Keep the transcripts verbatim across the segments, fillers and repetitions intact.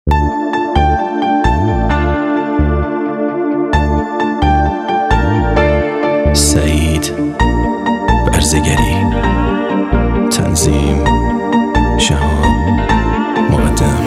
سعید برزگری، تنظیم شهاب مقدم.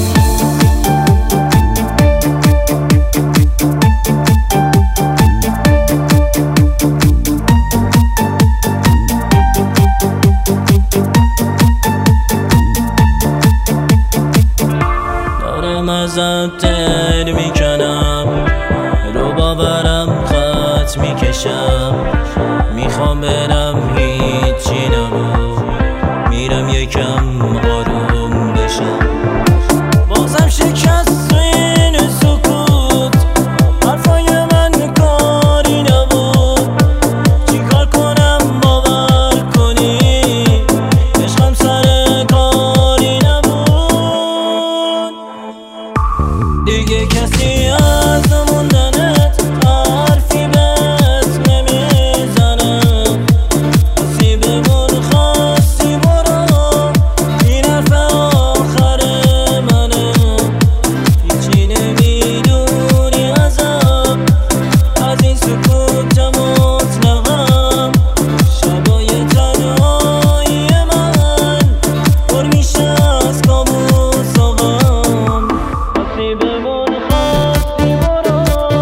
دارم ازم تر میکنم، رو باورم خط میکشم، میخوام برم هیچی نبود، میرم یکم آروم بشم. بازم شکست تو این سکوت، حرفای من کاری نبود، چیکار کنم باور کنی عشقم سر کاری نبود. دیگه کسی از موندنت حرفی بهت نمیزنه، خواستی بمون خواستی برو، این حرف آخر منه. هیچی نمیدونی ازم، از این سکوت مطلقم، شبای تنهایی من پر میشه از کابوس آقام. خواستی بمون خواستی برو،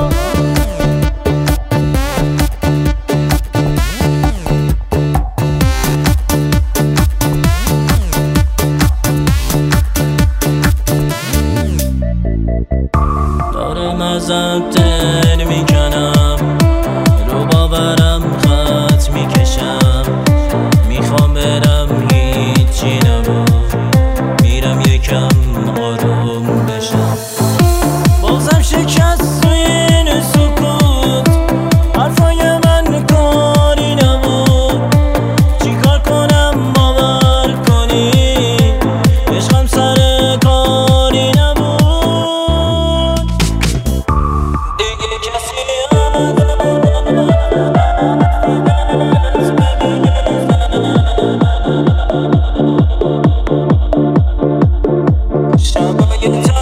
دارم ازم تر میکنم، رو باورم خط میکشم، میخوام برم هیچی نبود، میرم یکم آروم بشم. بازم شکست تو این سکوت، حرفای من کاری نبود، چیکار کنم باور کنی عشقم سر کاری نبود. دیگه کسی شبای